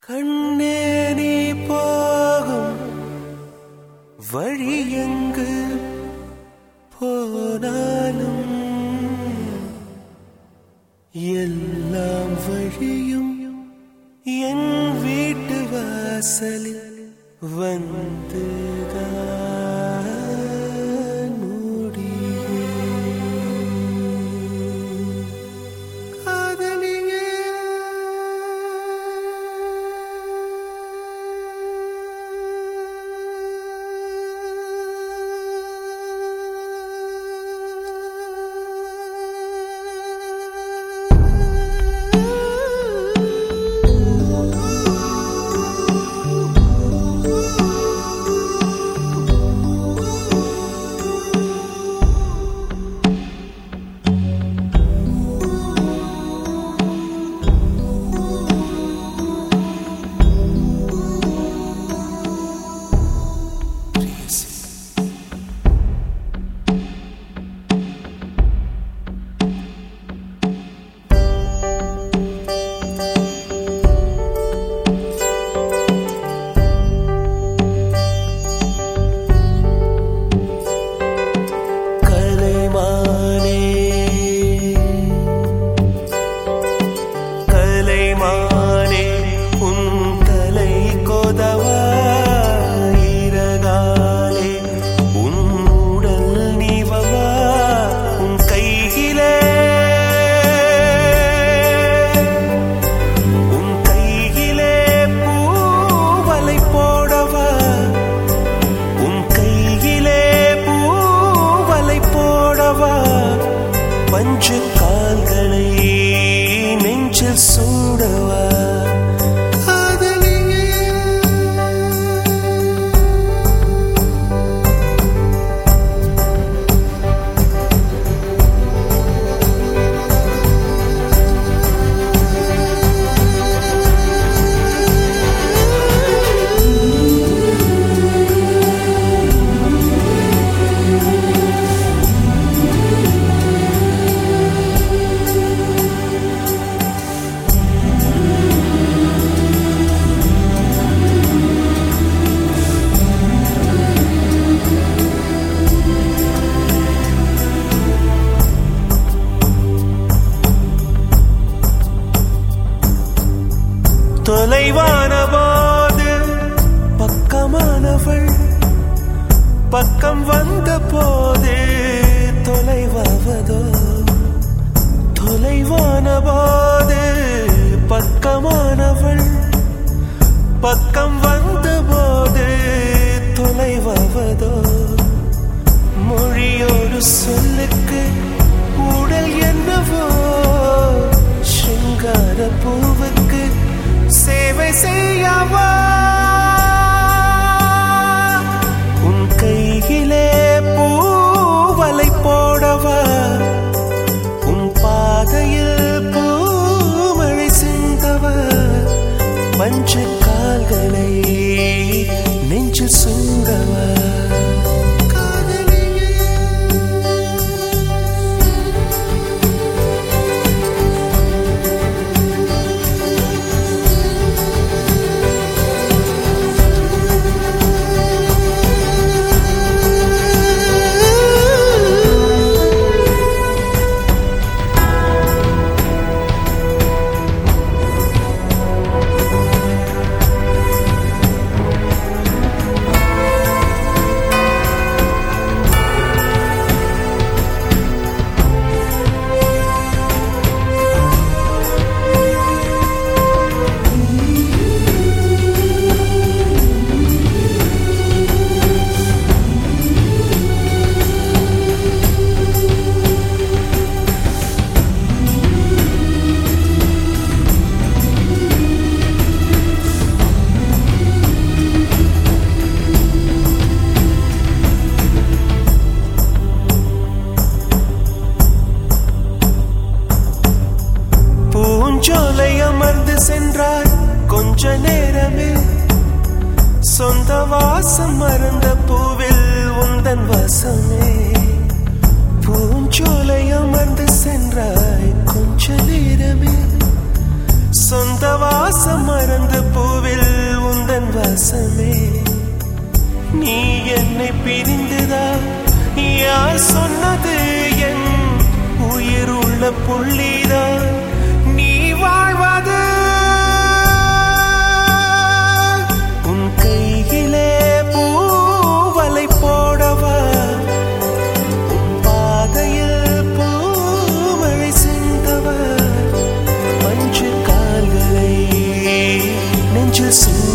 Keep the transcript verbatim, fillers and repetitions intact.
கண்ணே நீ போகும் வழி எங்கு போனாலும் எல்லாம் வழியும் என் வீட்டு வாசலில் வந்துதான் முடியும். காதலியே பஞ்சு கால்களை நெஞ்சில் சூடவா தொலைவான போது பக்கமானவள் பக்கம் வந்த போது தொலைவாவதோ தொலைவான போது பக்கமானவள் பக்கம் வந்த போது தொலைவாவதோ மொழியோடு சொல்லுக்கு உடல் என்னவோ சிங்கார பூவுக்கு சேவை செய்யவா உன் கையிலே பூவலை போடவா உன் பாதையில் பூமழை சிந்தவா பஞ்சு கால்களை நெஞ்சு சுங்கவா பூஞ்சோலை அமர்ந்து சென்றாய் கொஞ்ச நேரமே சொந்த வாசம் மறந்த பூவில் உந்தன் வாசமே பூஞ்சோலை அமர்ந்து சென்றாய் கொஞ்ச நேரமே சொந்த வாசம் மறந்த பூவில் வாசமே. நீ என்னை பிரிந்துதா யார் சொன்னது? என் உயிர் உள்ள புள்ளிதான் நீ வாழ்வது. உன் கையிலே பூவலை போடவா? உன் பாதையில் பூமழை சிந்தவா? மஞ்சு கால்களை நெஞ்சில்